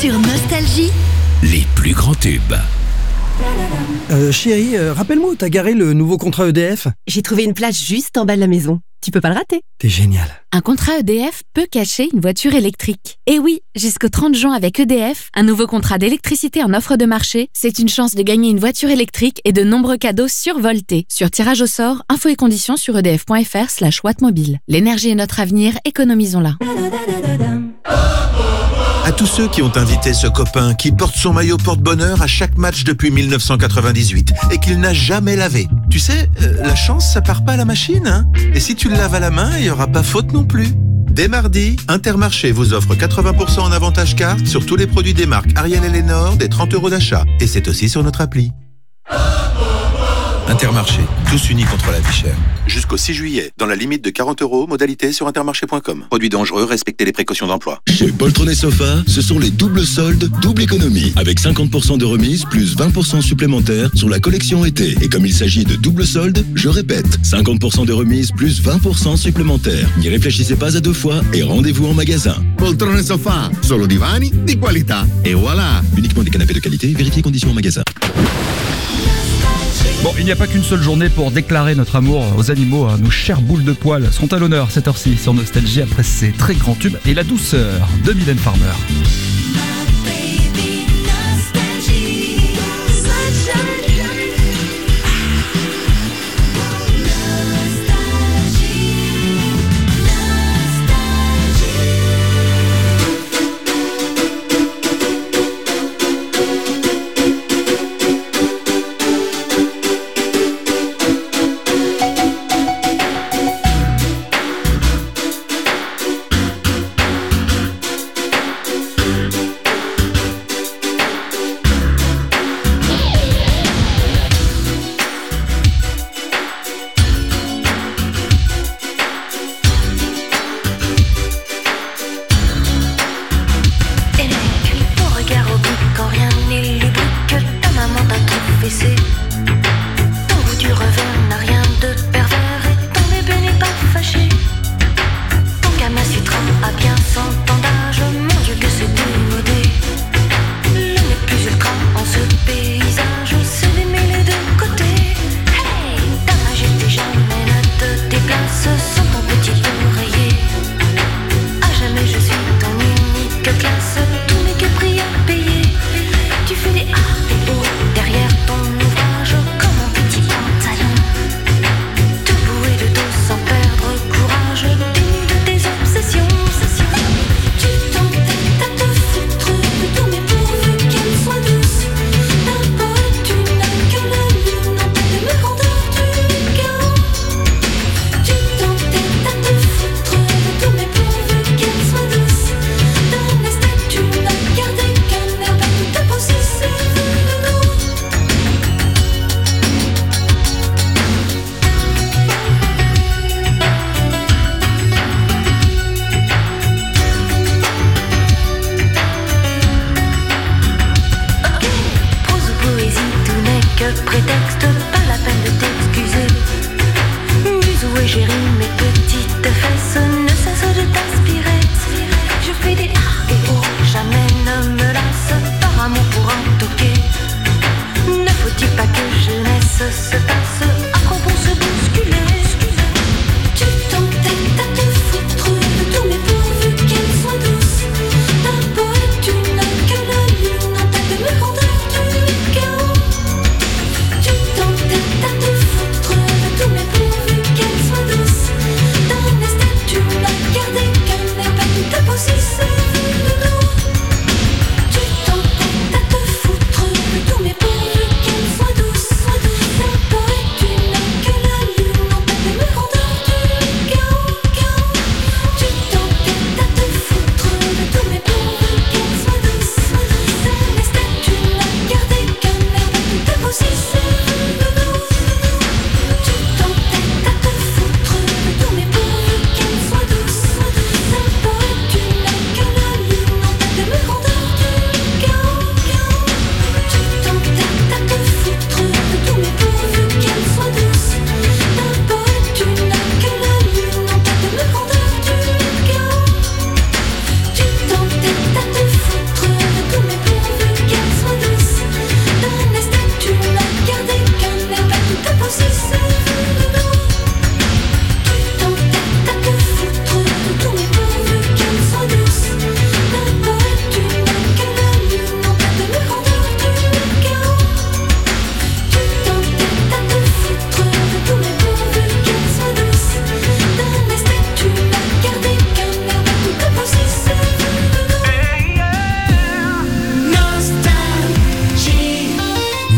Sur Nostalgie, les plus grands tubes. Chérie, rappelle-moi où t'as garé le nouveau contrat EDF. J'ai trouvé une place juste en bas de la maison. Tu peux pas le rater. T'es génial. Un contrat EDF peut cacher une voiture électrique. Et oui, jusqu'au 30 juin avec EDF, un nouveau contrat d'électricité en offre de marché, c'est une chance de gagner une voiture électrique et de nombreux cadeaux survoltés. Sur tirage au sort, infos et conditions sur edf.fr/wattmobile. L'énergie est notre avenir, économisons-la. À tous ceux qui ont invité ce copain qui porte son maillot porte-bonheur à chaque match depuis 1998 et qu'il n'a jamais lavé. Tu sais, la chance, ça part pas à la machine, hein. Et si tu le laves à la main, il y aura pas faute non plus. Dès mardi, Intermarché vous offre 80% en avantage carte sur tous les produits des marques Ariel et Lénore, des 30 € d'achat. Et c'est aussi sur notre appli. Intermarché, tous unis contre la vie chère. Jusqu'au 6 juillet, dans la limite de 40 €, modalité sur intermarché.com. Produits dangereux, respectez les précautions d'emploi. Chez Poltron Sofa, ce sont les doubles soldes, double économie. Avec 50% de remise, plus 20% supplémentaires sur la collection été. Et comme il s'agit de double soldes, je répète, 50% de remise, plus 20% supplémentaires. N'y réfléchissez pas à deux fois et rendez-vous en magasin. Poltrone Sofa, solo divani di qualità. Et voilà. Uniquement des canapés de qualité, vérifiez conditions en magasin. Bon, il n'y a pas qu'une seule journée pour déclarer notre amour aux animaux. Nos chères boules de poils sont à l'honneur cette heure-ci sur Nostalgie après ces très grands tubes et la douceur de Mylène Farmer.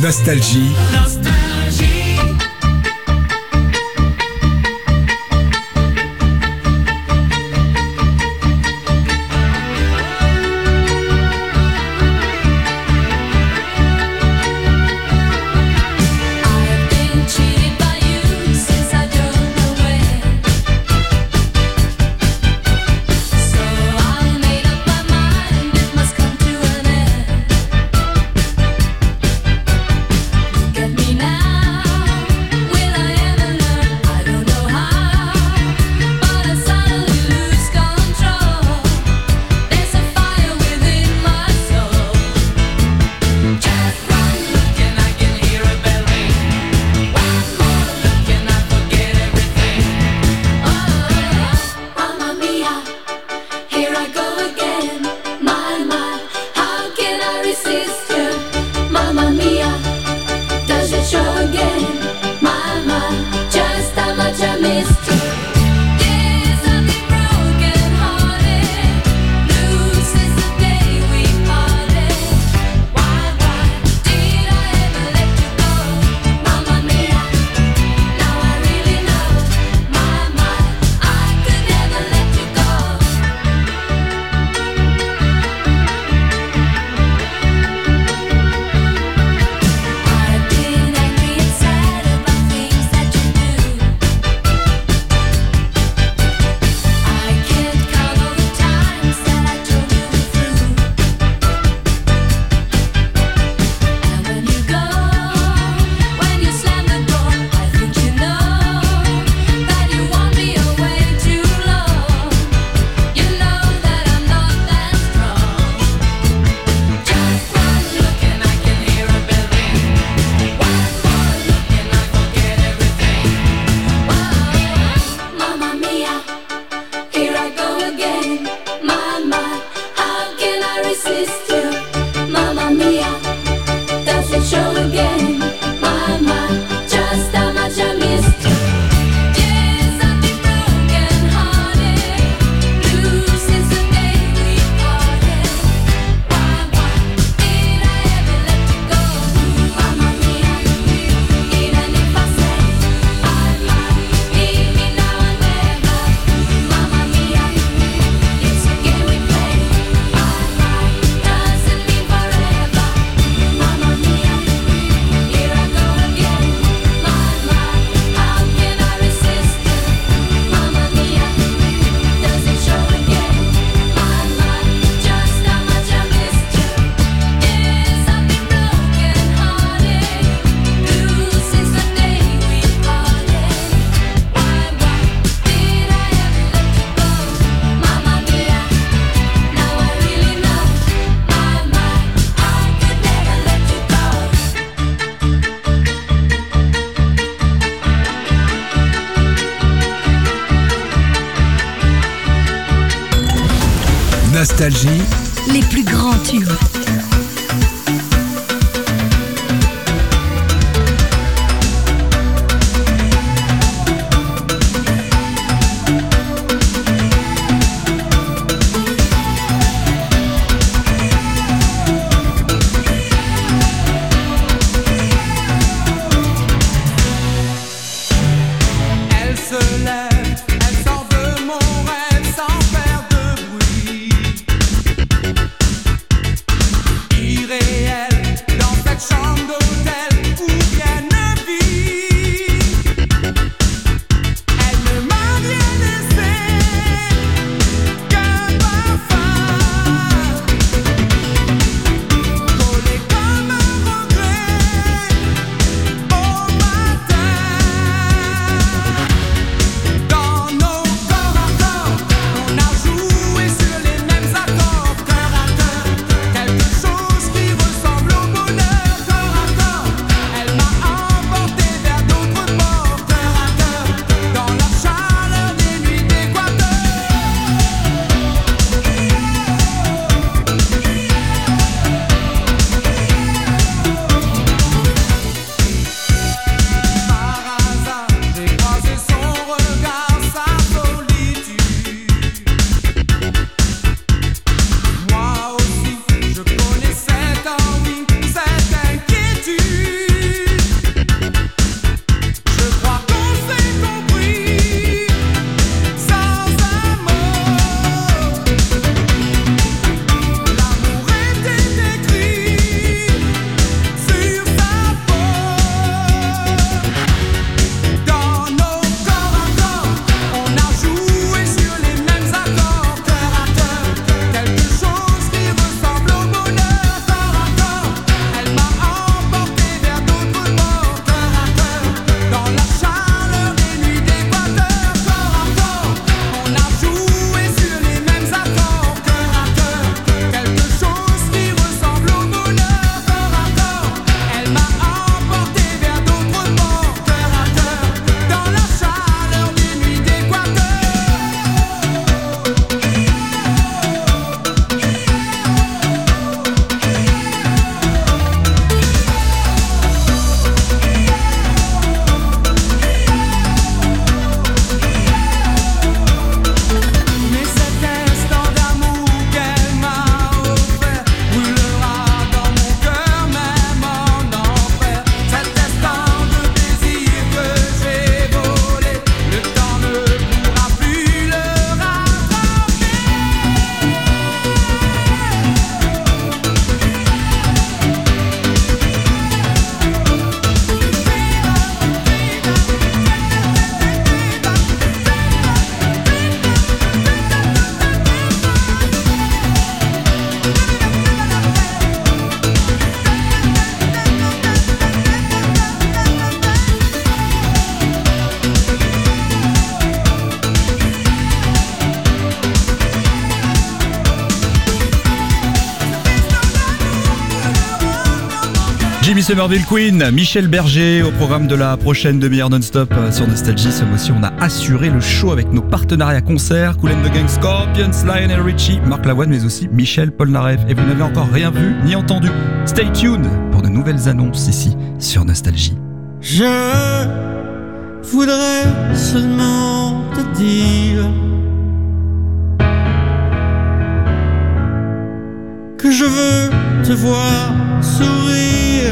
Nostalgie. Nostalgie. Les plus grands tubes. Jimmy Somerville, Queen, Michel Berger au programme de la prochaine demi-heure non-stop sur Nostalgie. Ce mois-ci, on a assuré le show avec nos partenariats concerts, Kool and the Gang, Scorpions, Lionel Richie, Marc Lavoine, mais aussi Michel Polnareff. Et vous n'avez encore rien vu ni entendu. Stay tuned pour de nouvelles annonces ici sur Nostalgie. Je voudrais seulement te dire que je veux te voir sourire.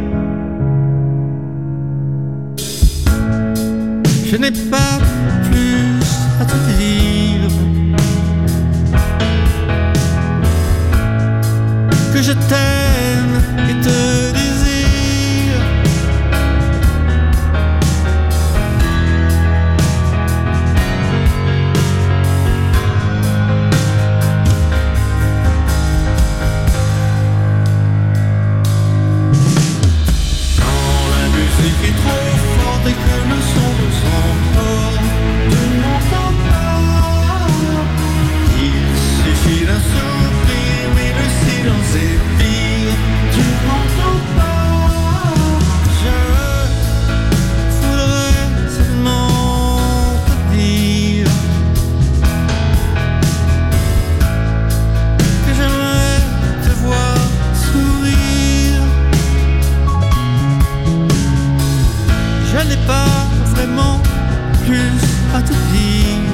Je n'ai pas plus à te dire que je t'aime et te désire. Quand la musique est trop forte et que le son nous emporte, tu ne m'entends pas. Il suffit d'un sourire, mais le silence est pire. Tu ne m'entends pas. Je voudrais seulement te dire que j'aimerais te voir sourire. Je n'ai pas vraiment plus à te dire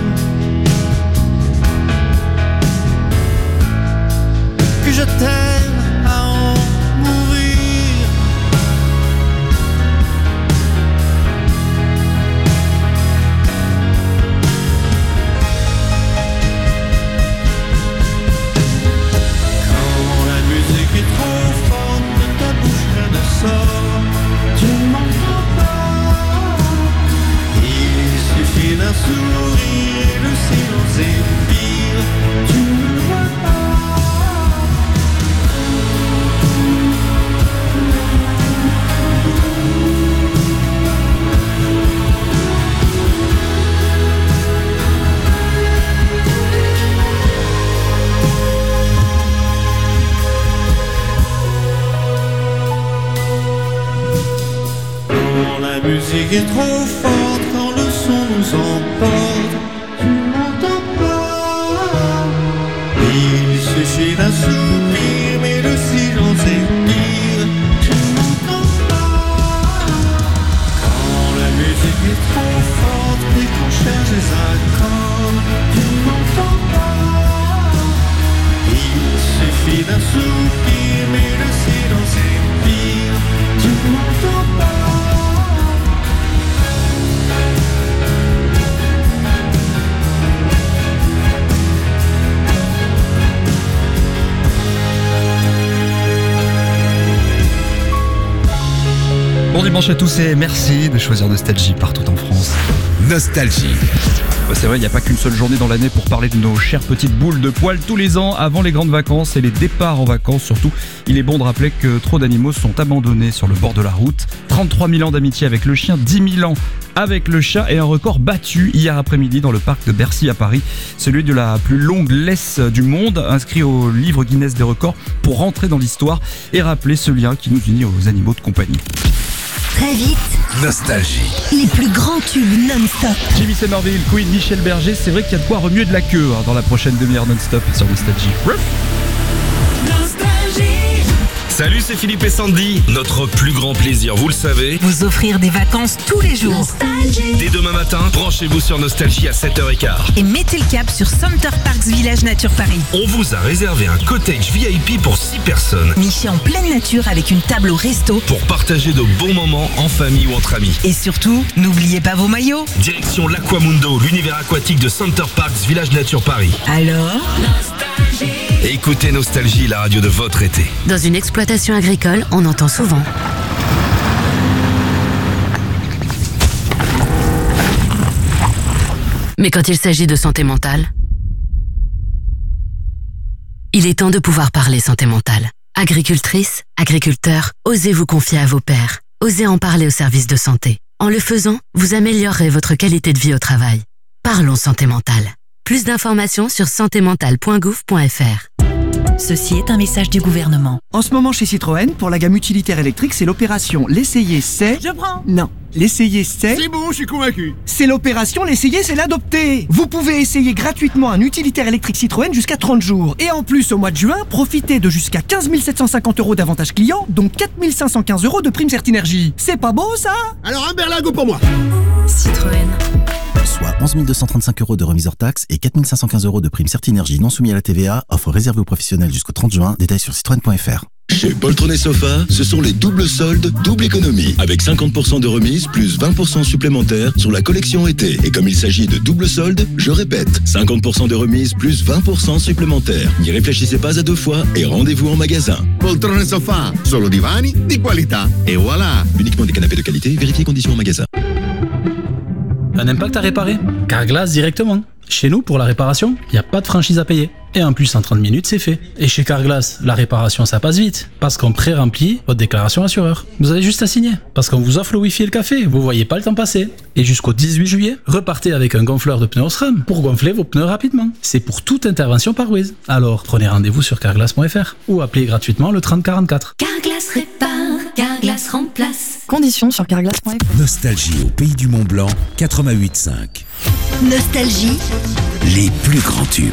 que je t'aime à en mourir. Quand la musique est trop forte, de ta bouche rien ne sort. Tu ne m'entends pas. Il suffit d'un sourire et le silence est pire. Tu ne le vois pas. Quand la musique est trop forte, quand le son nous emporte, tu ne m'entends pas. Il suffit d'un soupir, mais le silence est pire. Tu ne m'entends pas. Quand la musique est trop forte et qu'on cherche les accords, tu ne m'entends pas. Il suffit d'un soupir, mais le silence est pire. Tu ne m'entends pas. Bon dimanche à tous et merci de choisir Nostalgie partout en France. Nostalgie. C'est vrai, il n'y a pas qu'une seule journée dans l'année pour parler de nos chères petites boules de poils. Tous les ans, avant les grandes vacances et les départs en vacances surtout, il est bon de rappeler que trop d'animaux sont abandonnés sur le bord de la route. 33 000 ans d'amitié avec le chien, 10 000 ans avec le chat et un record battu hier après-midi dans le parc de Bercy à Paris. Celui de la plus longue laisse du monde, inscrit au livre Guinness des records pour rentrer dans l'histoire et rappeler ce lien qui nous unit aux animaux de compagnie. Très vite, Nostalgie. les plus grands tubes non-stop. Jimmy Somerville, Queen, Michel Berger, c'est vrai qu'il y a de quoi remuer de la queue dans la prochaine demi-heure non-stop sur Nostalgie. Salut, c'est Philippe et Sandy. Notre plus grand plaisir, vous le savez. Vous offrir des vacances tous les jours. Dès demain matin, branchez-vous sur Nostalgie à 7h15. Et mettez le cap sur Center Parcs Village Nature Paris. On vous a réservé un cottage VIP pour 6 personnes. Niché en pleine nature avec une table au resto. Pour partager de bons moments en famille ou entre amis. Et surtout, n'oubliez pas vos maillots. Direction l'Aquamundo, l'univers aquatique de Center Parcs Village Nature Paris. Alors, Écoutez Nostalgie, la radio de votre été. Dans une exploitation agricole, on entend souvent. Mais quand il s'agit de santé mentale, il est temps de pouvoir parler santé mentale. Agricultrices, agriculteurs, osez vous confier à vos pairs. Osez en parler au service de santé. En le faisant, vous améliorerez votre qualité de vie au travail. Parlons santé mentale. Plus d'informations sur santémentale.gouv.fr. Ceci est un message du gouvernement. En ce moment chez Citroën, pour la gamme utilitaire électrique, c'est l'opération L'essayer c'est... Je prends. Non. L'essayer c'est... C'est bon, je suis convaincu. C'est l'opération L'essayer c'est l'adopter. Vous pouvez essayer gratuitement un utilitaire électrique Citroën jusqu'à 30 jours. Et en plus, au mois de juin, profitez de jusqu'à 15 750 € d'avantages clients, dont 4 515 € de prime Certinergie. C'est pas beau ça? Alors un berlingot pour moi. Citroën. Soit 11 235 € de remise hors taxe et 4 515 € de prime Certinergie non soumis à la TVA, offre réservée aux professionnels jusqu'au 30 juin, détails sur citroën.fr. Chez Poltron Sofa, ce sont les doubles soldes, double économie. Avec 50% de remise plus 20% supplémentaires sur la collection été. Et comme il s'agit de double soldes, je répète, 50% de remise plus 20% supplémentaires. N'y réfléchissez pas à deux fois et rendez-vous en magasin. Poltrone Sofa, solo divani di qualità. Et voilà. Uniquement des canapés de qualité, vérifiez conditions en magasin. Un impact à réparer? Carglass directement. Chez nous, pour la réparation, il n'y a pas de franchise à payer. Et en plus, en 30 minutes, c'est fait. Et chez Carglass, la réparation, ça passe vite. Parce qu'on pré-remplit votre déclaration assureur. Vous avez juste à signer. Parce qu'on vous offre le Wi-Fi et le café. Vous voyez pas le temps passer. Et jusqu'au 18 juillet, repartez avec un gonfleur de pneus SRAM pour gonfler vos pneus rapidement. C'est pour toute intervention par Waze. Alors, prenez rendez-vous sur carglass.fr ou appelez gratuitement le 3044. Carglass répare, Carglass remplace. Conditions sur carglass.fr. Nostalgie au pays du Mont Blanc, 88.5. Nostalgie, Les plus grands tubes.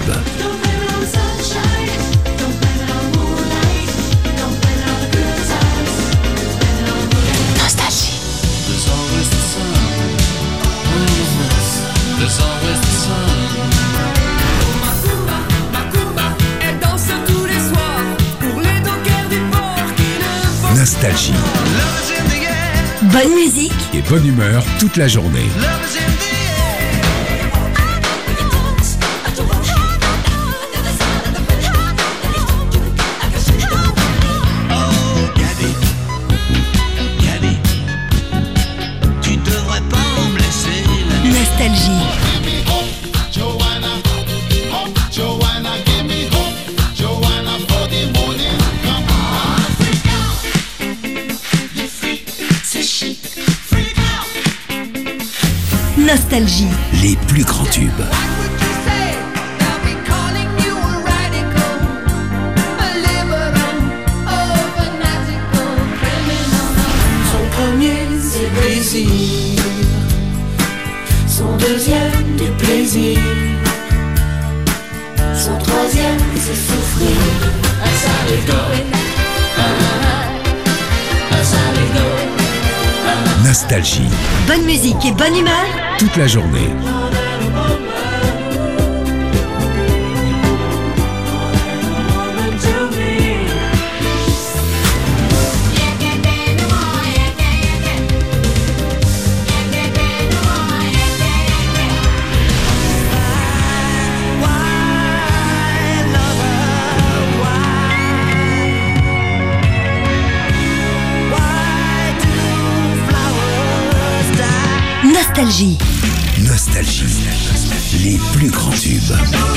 Nostalgie. bonne musique Et bonne humeur toute la journée. Nostalgie. Nostalgie. Les plus grands tubes. Son premier, c'est plaisir. Son deuxième, du plaisir. Son troisième, c'est souffrir. Nostalgie. Bonne musique et bonne humeur Toute la journée. Nostalgie. Nostalgie. Les plus grands tubes.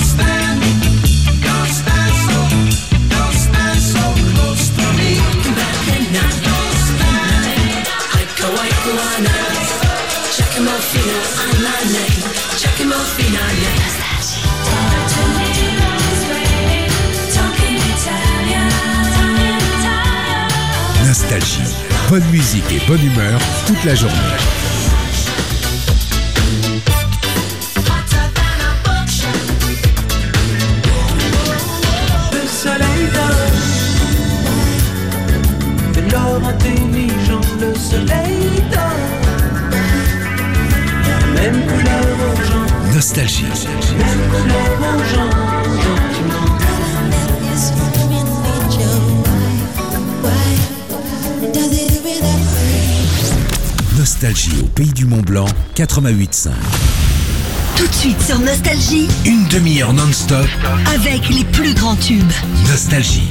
Nostalgie. Bonne musique et bonne humeur toute la journée. Le soleil donne de l'or intelligent, le soleil donne même couleur aux gens, Nostalgie. même couleur aux gens, gentiment. Nostalgie au pays du Mont Blanc, 88.5. Tout de suite sur Nostalgie Une demi-heure non-stop. avec les plus grands tubes. Nostalgie.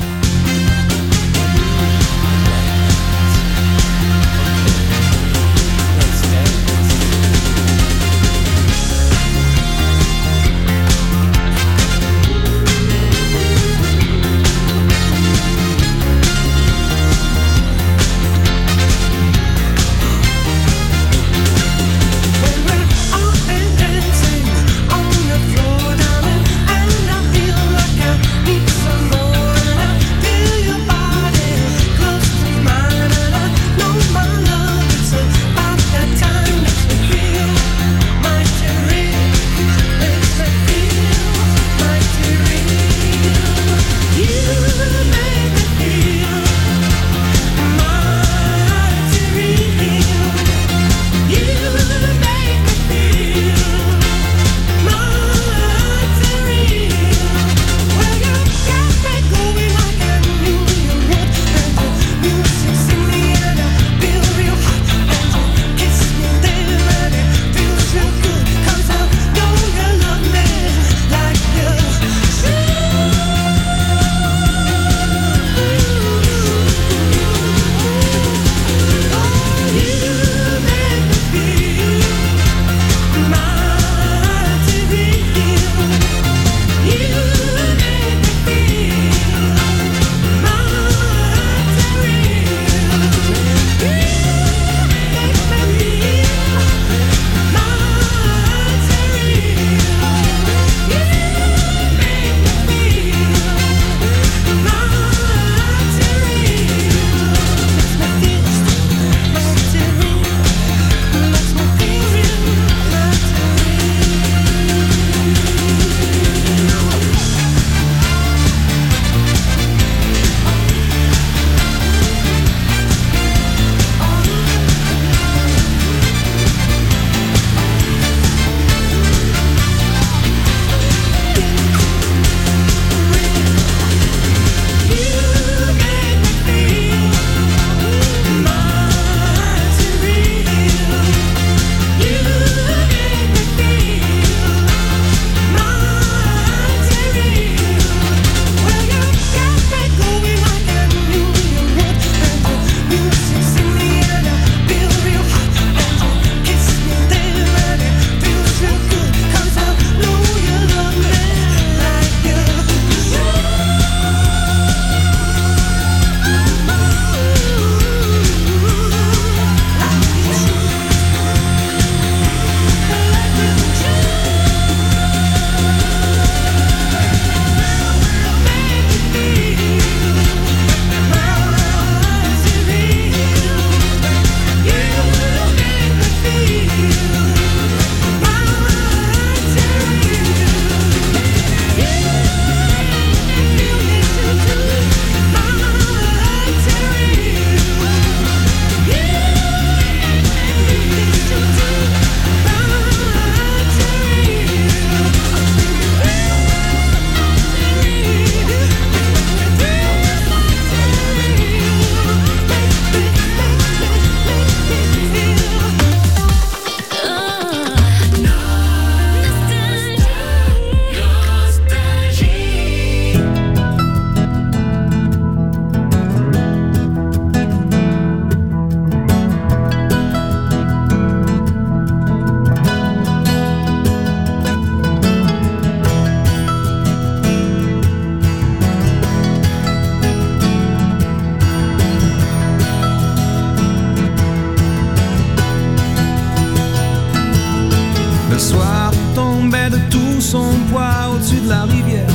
tout son poids au-dessus de la rivière.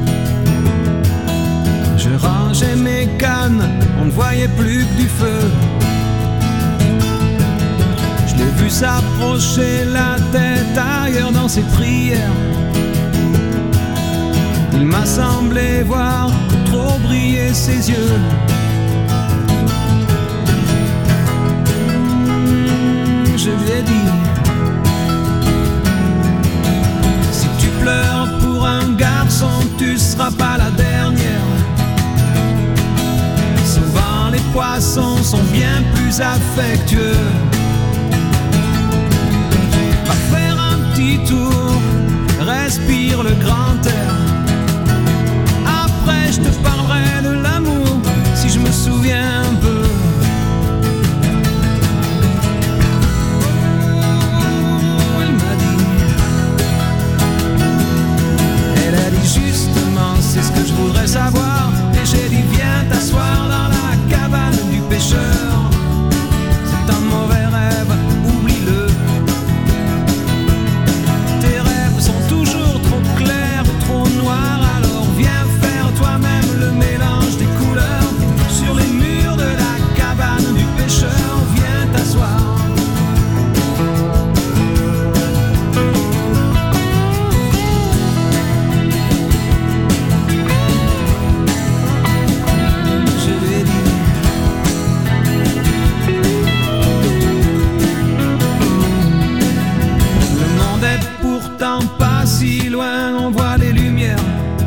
Je rangeais mes cannes, on ne voyait plus que du feu. Je l'ai vu s'approcher, la tête ailleurs dans ses prières. Il m'a semblé voir trop briller ses yeux. Je lui ai dit: si tu pleures pour un garçon, tu seras pas la dernière. Souvent les poissons sont bien plus affectueux. Va faire un petit tour, respire le grand air. Après je te parlerai de l'amour, si je me souviens un peu. C'est ce que je voudrais savoir. Et j'ai dit viens t'asseoir dans la cabane du pêcheur. C'est un mauvais rêve, oublie-le. Tes rêves sont toujours trop clairs ou trop noirs. Alors viens faire toi-même le mélange des couleurs. Sur les murs de la cabane du pêcheur, viens t'asseoir. Si loin on voit les lumières.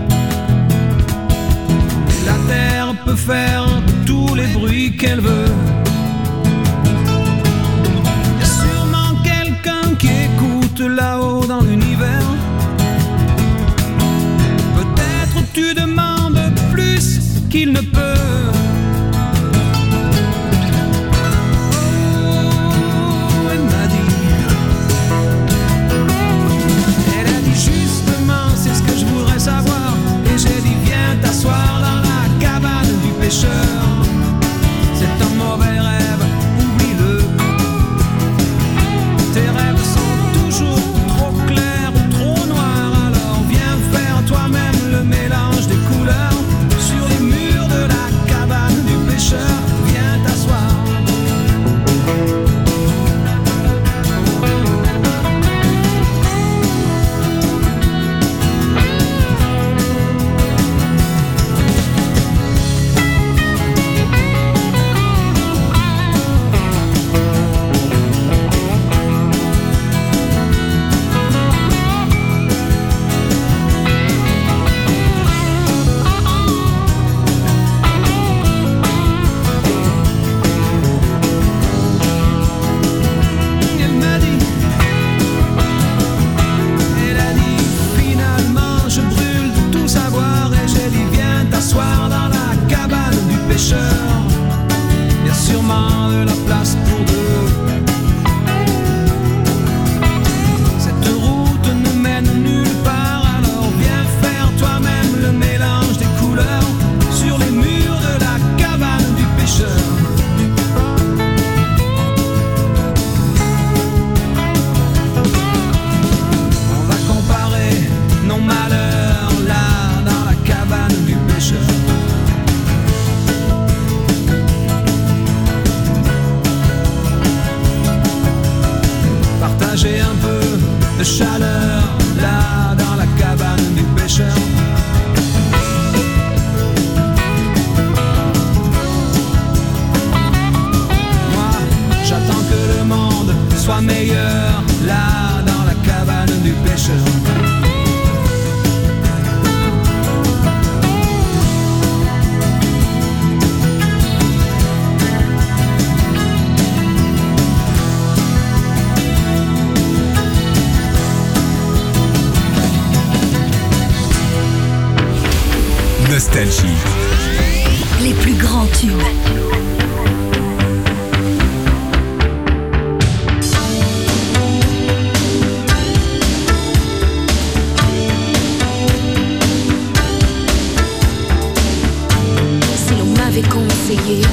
La terre peut faire tous les bruits qu'elle veut. Y a sûrement quelqu'un qui écoute là-haut dans l'univers. Peut-être tu demandes plus qu'il ne peut. Savoir. Et j'ai dit viens t'asseoir dans la cabane du pêcheur. C'est un mauvais rêve, oublie-le. Tes rêves sont toujours trop clairs ou trop noirs. Alors viens faire toi-même le mélange des couleurs. Sur les murs de la cabane du pêcheur, viens t'asseoir. Il y a sûrement de la place pour deux. Cette route ne mène nulle part. Alors viens faire toi-même le mélange des couleurs. Sur les murs de la cabane du pêcheur. On va comparer nos malheurs là dans la cabane du pêcheur. Partager un peu de chaleur là dans la cabane du pêcheur. Moi, j'attends que le monde soit meilleur là dans la cabane du pêcheur. Nostalgie. Les plus grands tubes. Si l'on m'avait conseillé,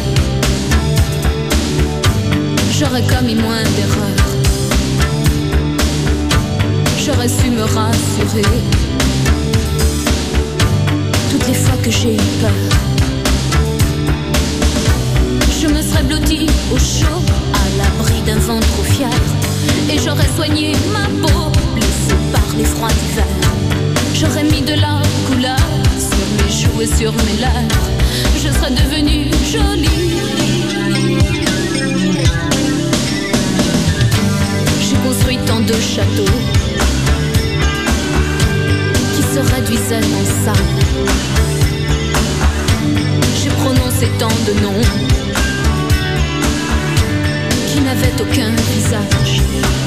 j'aurais commis moins d'erreurs. j'aurais su me rassurer. Toutes les fois que j'ai eu peur, je me serais blottie au chaud, à l'abri d'un vent trop fier, et j'aurais soigné ma peau, blessée par les froids d'hiver. J'aurais mis de la couleur sur mes joues et sur mes lèvres. Je serais devenue jolie. J'ai construit tant de châteaux qui se réduisaient en sable. J'ai prononcé tant de noms qui n'avaient aucun visage.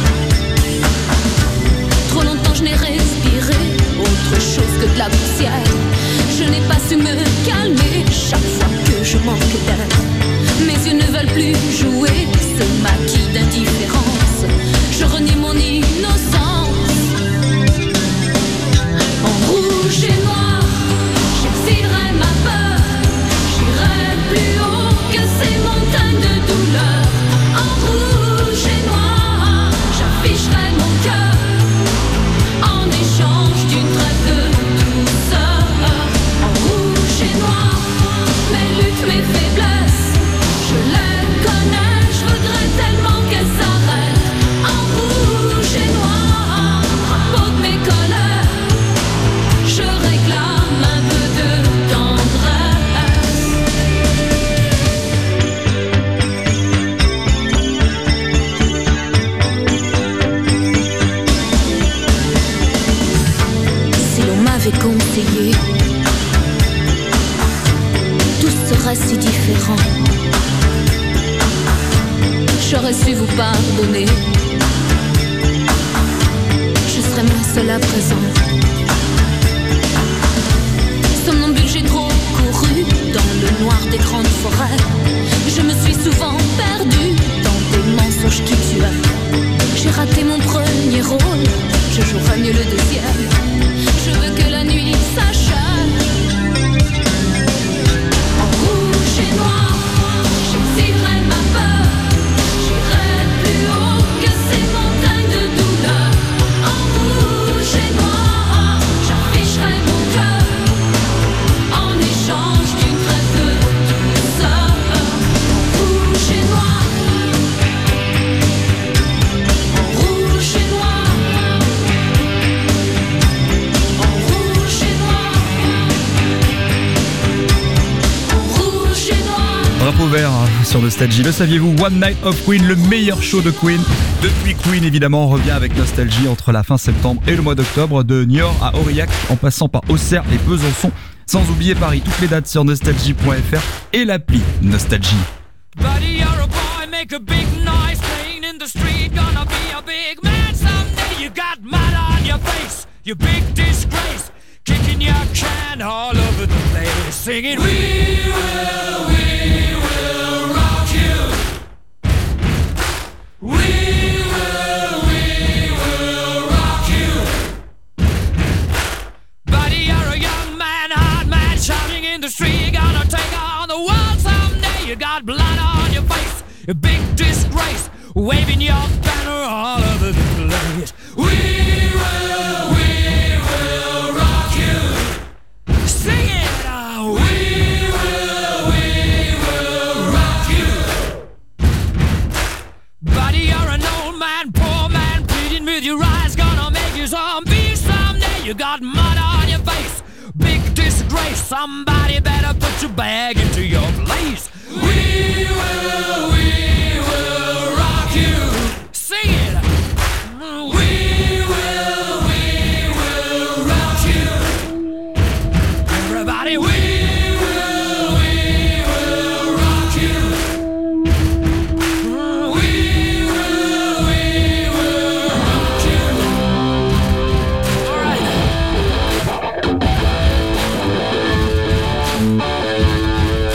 Trop longtemps je n'ai respiré autre chose que de la poussière. Je n'ai pas su me calmer chaque fois que je manque d'air. Mes yeux ne veulent plus jouer ce maquis d'indifférence. Je renie mon innocence. En rouge et noir, j'exilerai ma peur. J'irai plus haut que ces montagnes de douleur. En rouge et noir, j'afficherai mon cœur en échange d'une trêve de douceur. En rouge et noir, mes luttes, mes faiblesses, je les connais, je regrette tellement qu'elles s'arrêtent. En rouge et noir, drapeau de mes colères, je réclame un peu de tendresse. Si l'on m'avait conseillé, tout serait si différent. J'aurais su vous pardonner. Je serais moins seule à présent. Somnambule, j'ai trop couru dans le noir des grandes forêts. Je me suis souvent perdue dans des mensonges qui tuaient. J'ai raté mon premier rôle, je jouerai mieux le deuxième. Je veux que la nuit s'achève. En rouge et noir, j'exilerai ma peur. J'irai plus haut que ces montagnes de douleur. En rouge et noir, j'afficherai mon cœur en échange d'une trêve de douceur. En rouge et noir, en rouge et noir, en rouge et noir, en rouge et noir. Drapeau vert sur Nostalgie. Le saviez-vous, One Night of Queen, le meilleur show de Queen. Depuis Queen, évidemment, on revient avec Nostalgie entre la fin septembre et le mois d'octobre, de Niort à Aurillac, en passant par Auxerre et Besançon. Sans oublier Paris, toutes les dates sur nostalgie.fr et l'appli Nostalgie. Buddy, you're a boy, make a big noise, playing in the street, gonna be a big man someday. You got mud on your face, you big disgrace, kicking your can all over the place, singing, we will rock you. We will rock you. Buddy, you're a young man, hard man, shouting in the street, gonna take on the world someday. You got blood on your face, a big disgrace, waving your banner all over the place. We will rock you. Sing it out. We will rock you. Buddy, you're an old man, poor man, pleading with your eyes, gonna make you zombie someday. You got mud on your face, big disgrace, somebody better put your bag into your place. We will rock you. Sing it. We will rock you. Everybody, we will rock you. We will rock you. All right.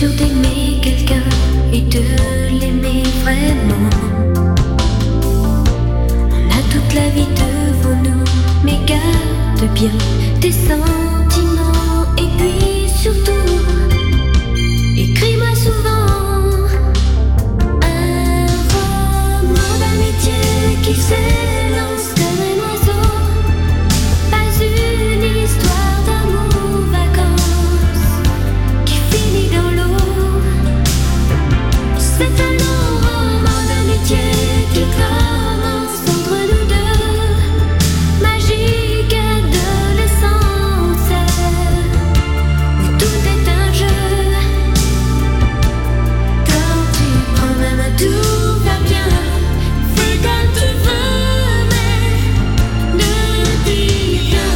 sûr d'aimer quelqu'un et de l'aimer vraiment. On a toute la vie devant nous, mais garde bien tes sentiments. Et puis surtout, écris-moi souvent un roman d'amitié qui s'élance comme un oiseau. Pas une histoire d'amour vacances qui finit dans l'eau. C'est un long roman d'amitié qui commence entre nous deux. Magique adolescence où tout est un jeu. Quand tu prends ma main, tout va bien. Fais comme tu veux, mais ne dis rien.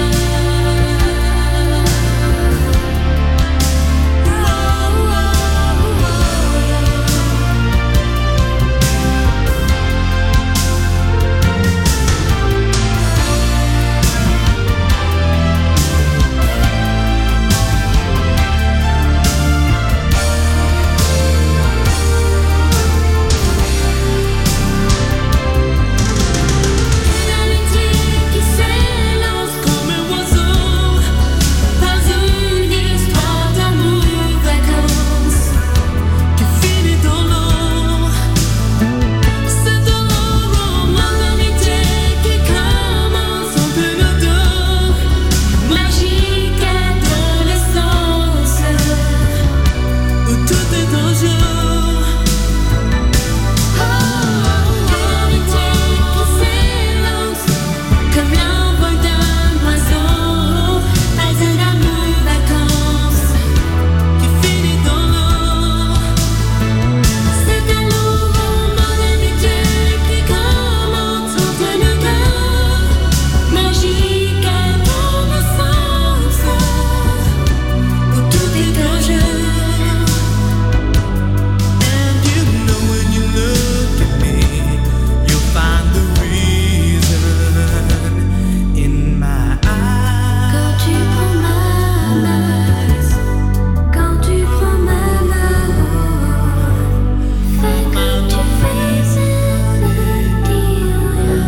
Une amitié qui s'élance comme un oiseau. Pas une histoire d'amour vacances qui finit dans l'eau. C'est un roman d'amitié qui commence entre nous deux. Magique adolescence où tout est en jeu. Amitié qui s'élance comme l'envol d'un oiseau. Pas un amour vacances qui finit dans l'eau. C'est un long roman d'amitié qui commence entre nous deux. Magique adolescence où tout est un jeu. And you know when you look at me, you'll find the reason in my eyes. Quand tu prends ma main, quand tu prends ma main, fais comme tu faisais, ne dis rien.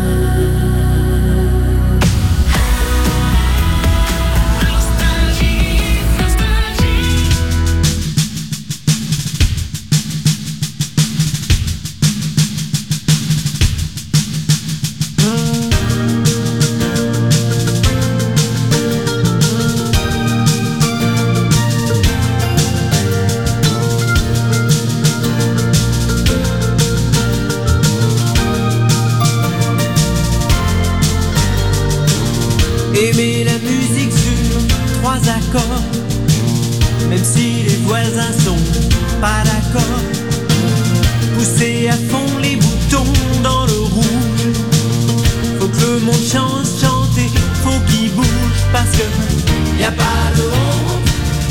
Aimer la musique sur 3 accords, même si les voisins sont pas d'accord. Pousser à fond les boutons dans le rouge. Faut que le monde change, chanter, faut qu'il bouge parce que y a pas de honte.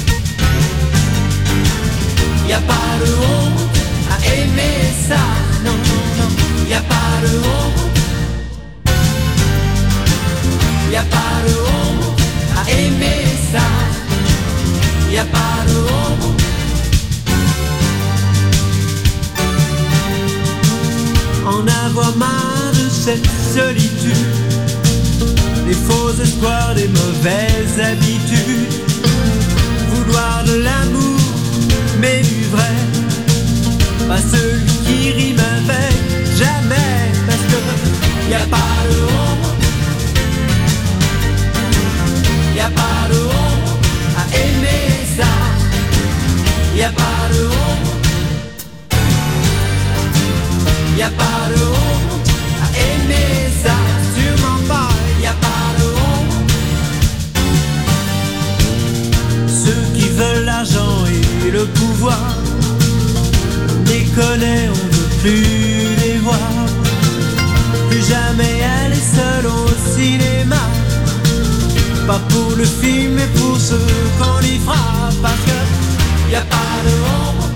Y a pas de honte à aimer ça. Non, non, non. Y a pas de honte. Y a pas de honte à aimer ça. Y a pas de honte. En avoir marre de cette solitude, des faux espoirs, des mauvaises habitudes. Vouloir de l'amour, mais du vrai, pas celui qui rime avec jamais. Parce que y a pas de honte. Y a pas de honte à aimer ça. Y a pas de honte. Y a pas de honte à aimer ça. Sûrement pas. Y a pas de honte. Ceux qui veulent l'argent et le pouvoir, on les connaît, on veut plus les voir. Plus jamais aller seul au cinéma. Pas pour le film, mais pour ceux qu'on y fera. Parce que y a pas de honte.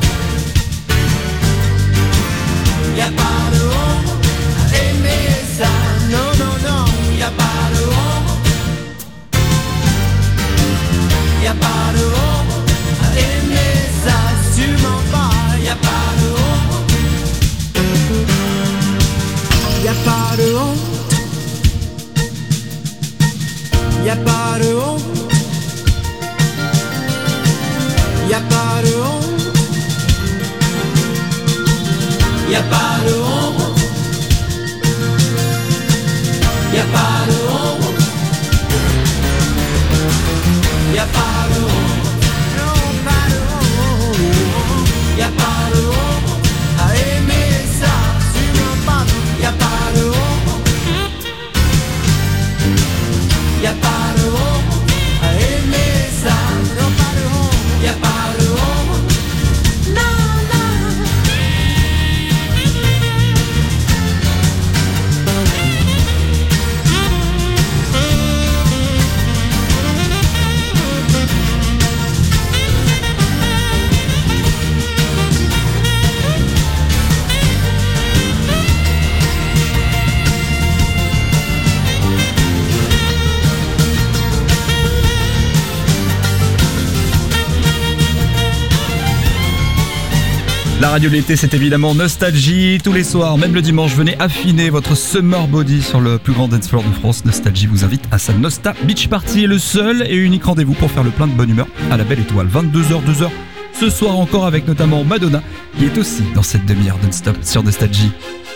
Y a pas de honte à aimer ça. Non, non, non. Y a pas de honte. Y a pas de honte à aimer ça. La radio de l'été, c'est évidemment Nostalgie. Tous les soirs, même le dimanche, venez affiner votre summer body sur le plus grand dance floor de France. Nostalgie vous invite à sa Nosta Beach Party, le seul et unique rendez-vous pour faire le plein de bonne humeur à la Belle Étoile. 22h, 2h, ce soir encore avec notamment Madonna, qui est aussi dans cette demi-heure non-stop sur Nostalgie.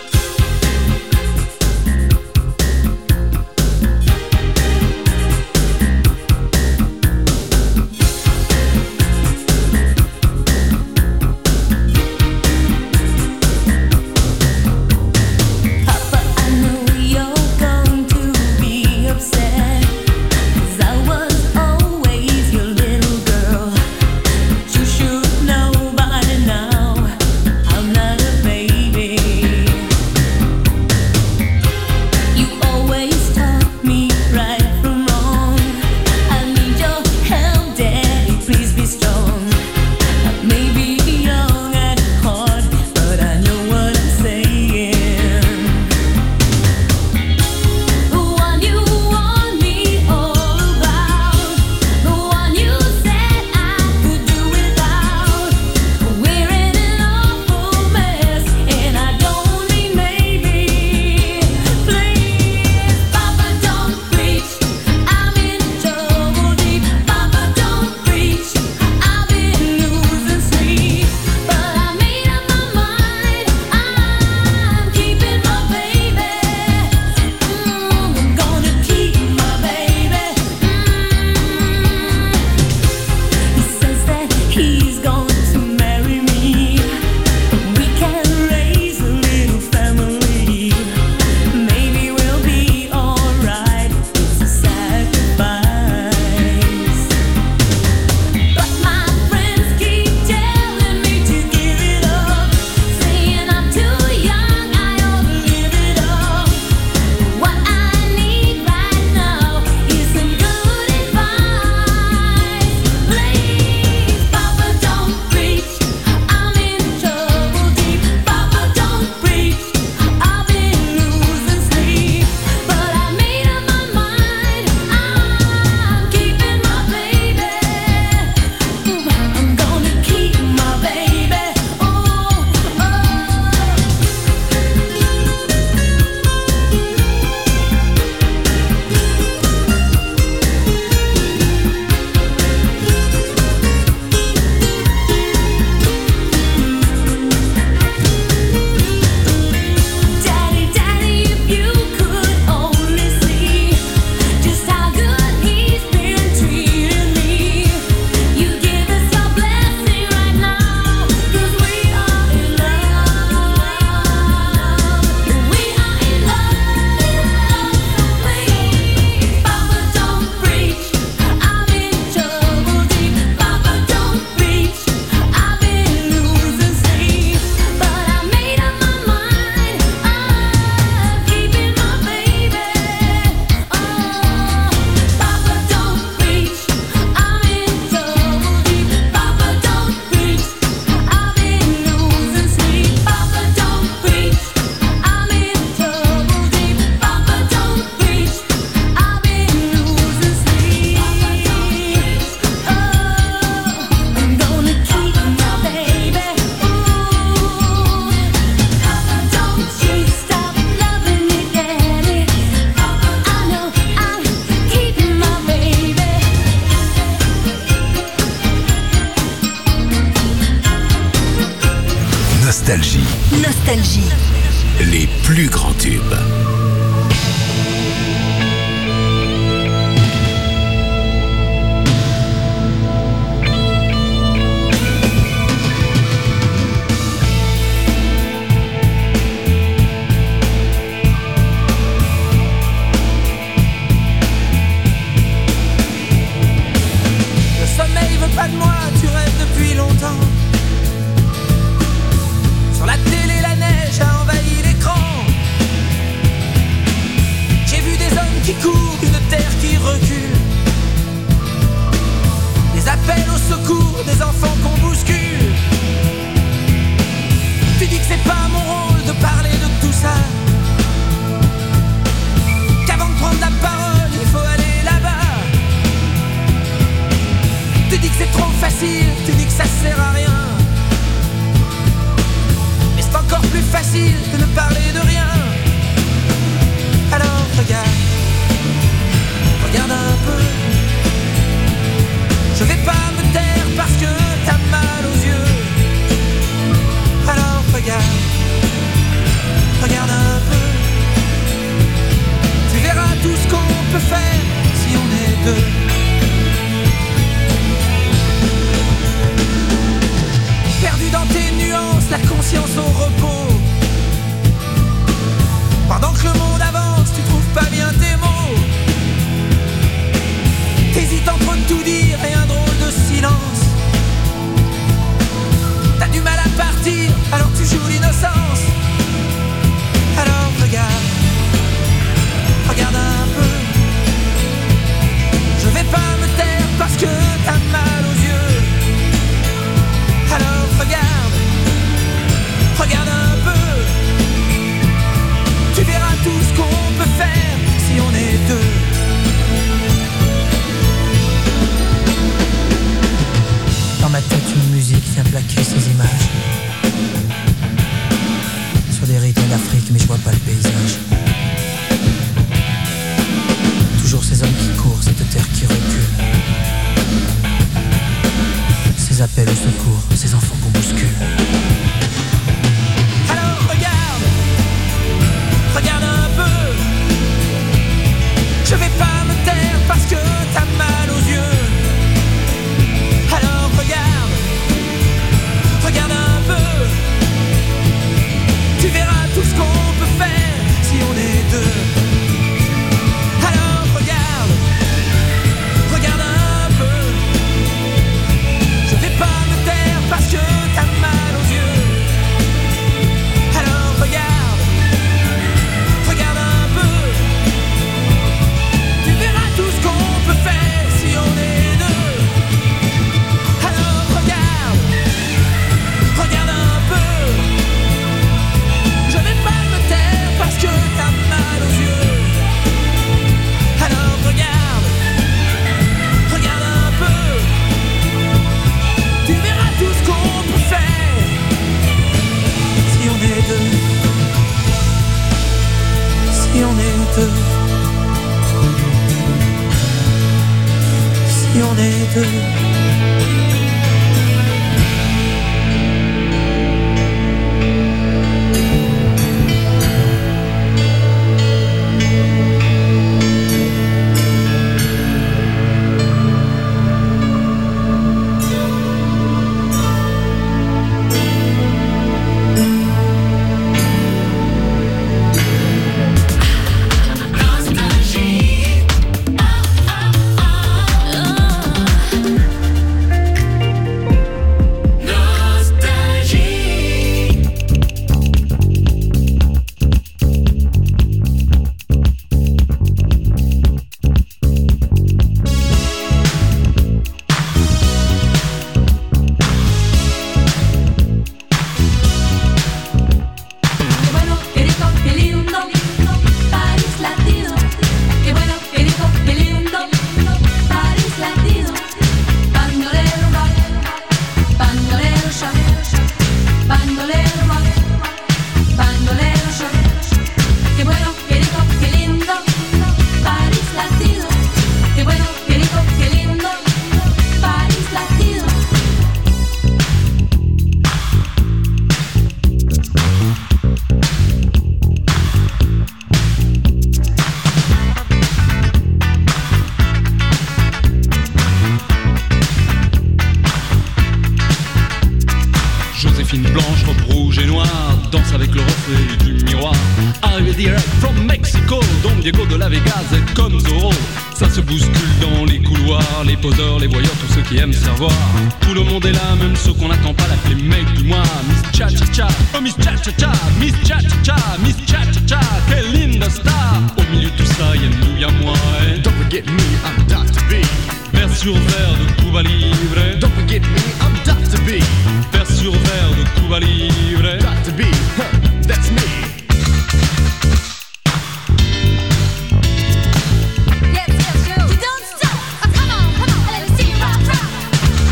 Nostalgie. Nostalgie. Les plus grands tubes. Le sommeil veut pas de moi, tu rêves depuis longtemps. Sur la télé, la neige a envahi l'écran. facile de ne parler de rien. Alors regarde, regarde un peu. Je vais pas me taire parce que t'as mal aux yeux. Alors regarde, regarde un peu. Tu verras tout ce qu'on peut faire si on est deux. Perdu dans tes nuances, la conscience au repos. Pendant que le monde avance, tu trouves pas bien tes mots. T'hésites entre tout dire et un drôle de silence. T'as du mal à partir, alors tu joues l'innocence. Alors regarde, regarde un peu. Je vais pas me taire parce que t'as mal aux yeux. Alors regarde, regarde un peu. Tu verras tout ce qu'on peut faire si on est deux. Dans ma tête une musique vient plaquer ces images sur des rythmes d'Afrique, mais je vois pas le paysage. Toujours ces hommes qui courent, cette terre qui recule. Ces appels au secours, ces enfants qu'on bouscule. Alors regarde, regarde un peu. Je vais pas me taire parce que t'as mal aux yeux. Alors regarde, regarde un peu. Tu verras tout ce qu'on peut faire si on est deux. Alors regarde, regarde un peu. Je vais pas me taire parce que t'as mal aux yeux. Alors regarde, regarde un peu. Tu verras tout ce qu'on peut faire si on est deux. Alors regarde, regarde un peu. Je vais pas me taire parce que t'as mal aux yeux. Alors regarde, regarde un peu. Tu verras tout ce qu'on peut faire si on est deux. Si on est deux. Si on est deux.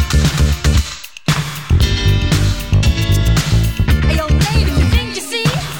Hey, yo, lady, didn't you see?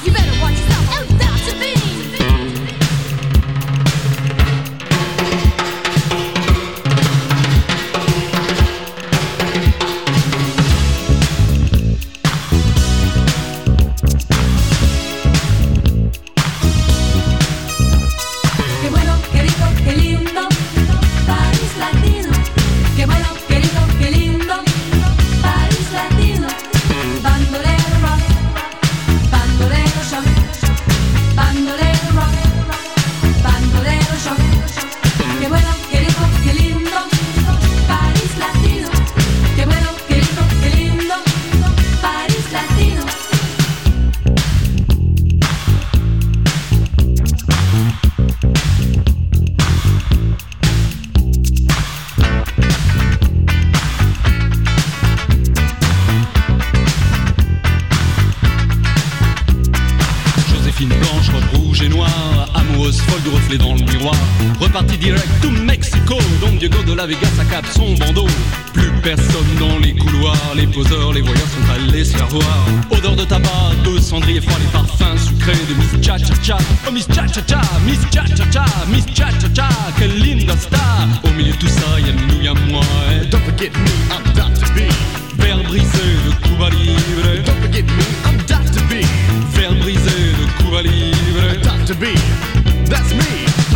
amoureuse folle du reflet dans le miroir. Reparti direct to Mexico, Don Diego de la Vega s'accable son bandeau. Plus personne dans les couloirs, les poseurs, les voyeurs sont allés se faire voir. Odeur de tabac, de cendrier froid, les parfums sucrés de Miss Cha-Cha-Cha. Oh Miss Cha-Cha-Cha, Miss Cha-Cha-Cha, Miss Cha-Cha-Cha, quelle linda star. Au milieu de tout ça, y'a nous, y'a moi. Don't forget me, I'm Dr. B. Verre brisé de Cuba Libre. Don't forget me, I'm Dr. B. Verre brisé de Cuba Libre. Dr. B, that's me.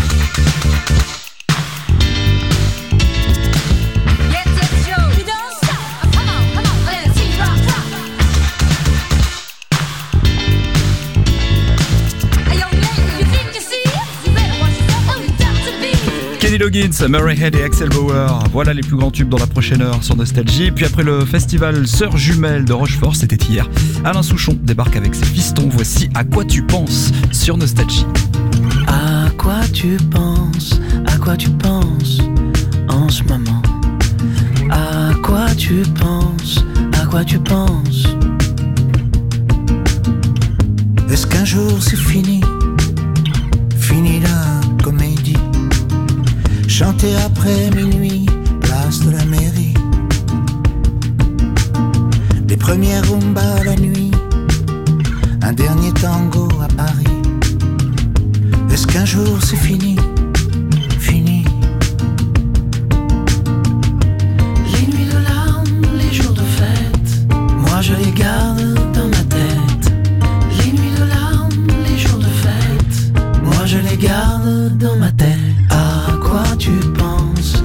Kenny Loggins, Murray Head et Axel Bauer. Voilà les plus grands tubes dans la prochaine heure sur Nostalgie. Puis après le festival Sœurs Jumelles de Rochefort, c'était hier, Alain Souchon débarque avec ses fistons. Voici À quoi tu penses sur Nostalgie. À quoi tu penses en ce moment? À quoi tu penses Est-ce qu'un jour c'est fini la comédie? Chanter après minuit, place de la mairie. Les premières rumbas la nuit, un dernier tango à Paris. Est-ce qu'un jour c'est fini? Les nuits de larmes, les jours de fête, moi je les garde dans ma tête. Les nuits de larmes, les jours de fête, moi je les garde dans ma tête. À quoi tu penses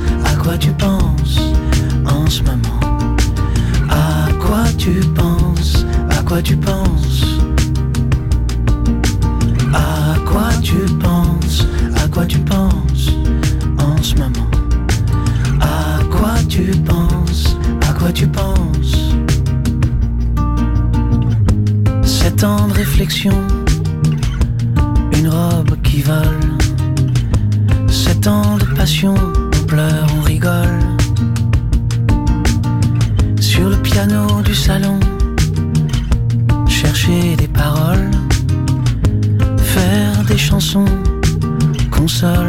en ce moment? À quoi tu penses À quoi tu penses en ce moment? À quoi tu penses 7 ans de réflexion, une robe qui vole. 7 ans de passion, on pleure, on rigole. Sur le piano du salon, chercher des paroles, faire des chansons, console.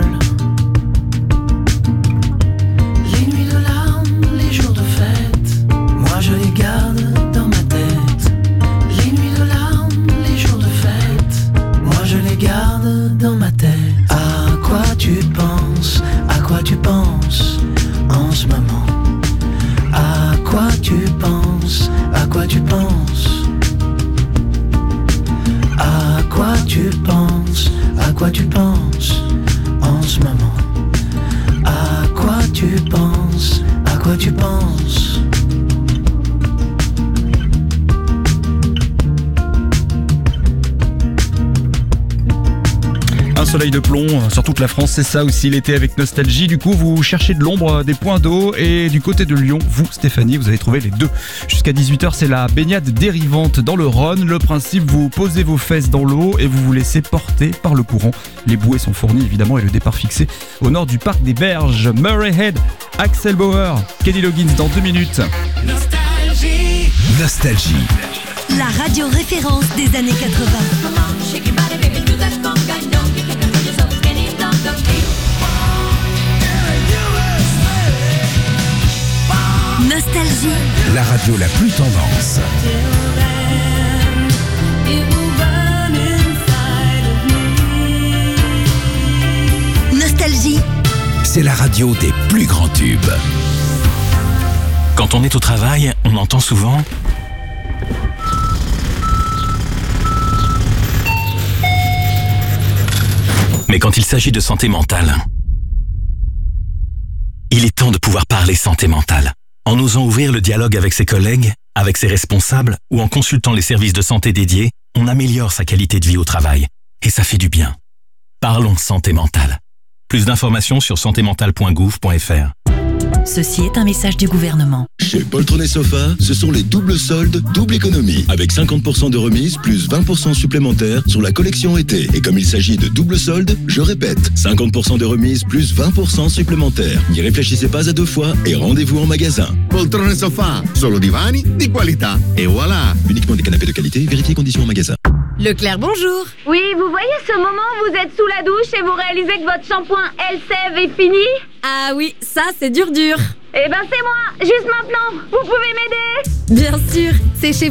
Les nuits de larmes, les jours de fête, moi je les garde dans ma tête. Les nuits de larmes, les jours de fête, moi je les garde dans ma tête. À quoi tu penses en ce moment? À quoi tu penses À quoi tu penses en ce moment? À quoi tu penses Un soleil de plomb sur toute la France, c'est ça aussi l'été avec Nostalgie. Du coup, vous cherchez de l'ombre, des points d'eau, et du côté de Lyon, vous, Stéphanie, vous avez trouvé les deux. Jusqu'à 18h, c'est la baignade dérivante dans le Rhône. Le principe, vous posez vos fesses dans l'eau et vous vous laissez porter par le courant. Les bouées sont fournies évidemment et le départ fixé au nord du parc des Berges. Murray Head, Axel Bauer, Kenny Loggins dans 2 minutes. Nostalgie. La radio référence des années 80. Nostalgie. La radio la plus tendance. Nostalgie. C'est la radio des plus grands tubes. Quand on est au travail, on entend souvent... Mais quand il s'agit de santé mentale, il est temps de pouvoir parler santé mentale. En osant ouvrir le dialogue avec ses collègues, avec ses responsables ou en consultant les services de santé dédiés, on améliore sa qualité de vie au travail. Et ça fait du bien. Parlons santé mentale. Plus d'informations sur santémentale.gouv.fr. Ceci est un message du gouvernement. Chez Poltron Sofa, ce sont les doubles soldes, double économie. Avec 50% de remise plus 20% supplémentaires sur la collection été. Et comme il s'agit de double soldes, je répète, 50% de remise plus 20% supplémentaires. N'y réfléchissez pas à 2 fois et rendez-vous en magasin. Poltrone Sofa, solo divani di qualità. Et voilà. Uniquement des canapés de qualité, vérifiez conditions en magasin. Leclerc, bonjour. Oui, vous voyez ce moment où vous êtes sous la douche et vous réalisez que votre shampoing Elseve est fini? Ah oui, ça c'est dur. Eh ben c'est moi, juste maintenant. Vous pouvez m'aider? Bien sûr, c'est chez